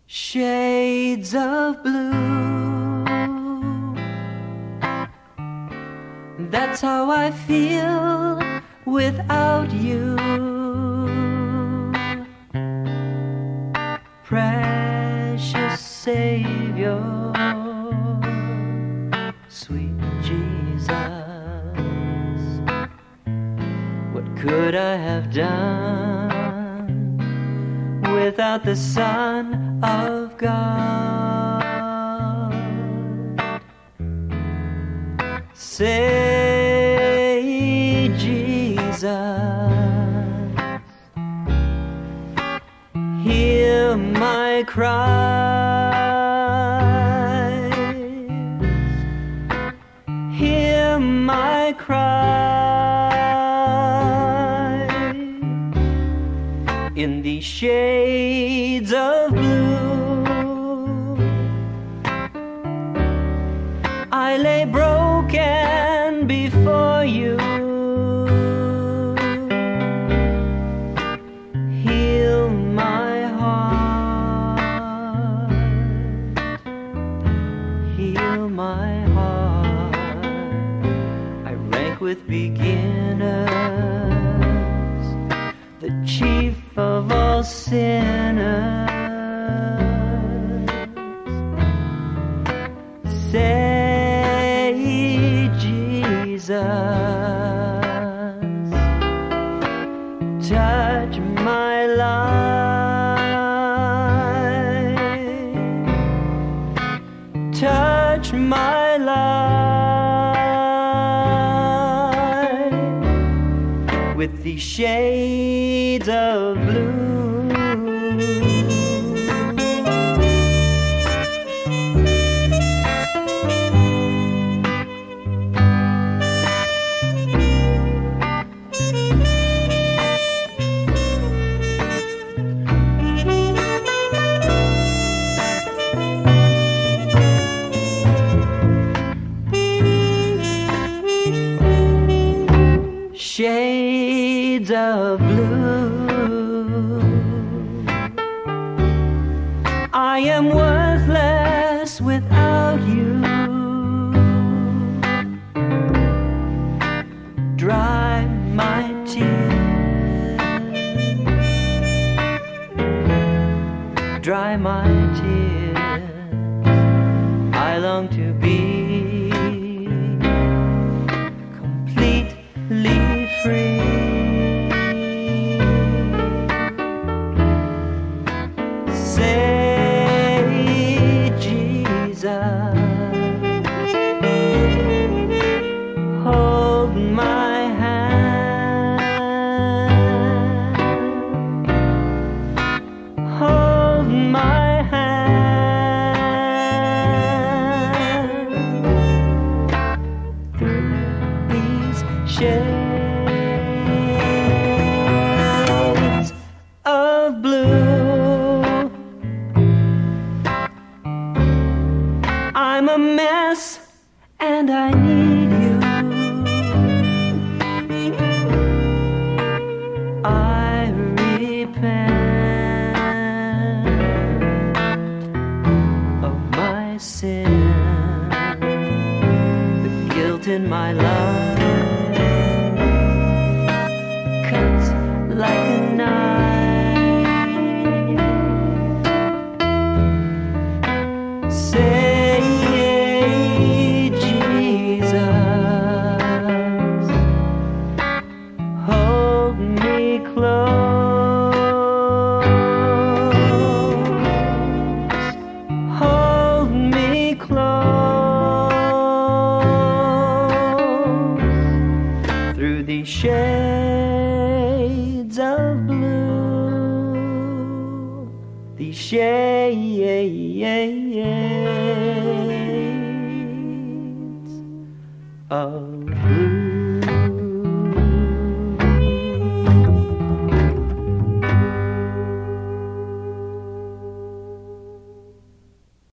Shades of blue, that's how I feel without you. Precious Savior, sweet Jesus, what could I have done without the Son of God? Say, Jesus, hear my cries, hear my cries in these shades of blue. I lay broken before you. Heal my heart, heal my heart. I rank with beginners, the chief of all sinners. Say, Jesus, touch my life, touch my life with these shades of blue. Shades of blue, I am worthless without you. Dry my tears, dry my tears. I long to be completely free. Say, Jesus, hold my hand, hold my hand through these shades of blue. I'm a mess and I need you. I repent of my sin, the guilt in my life cuts like a knife. Say, Jesus, hold me close, hold me close through these shades of blue, these shades of blue.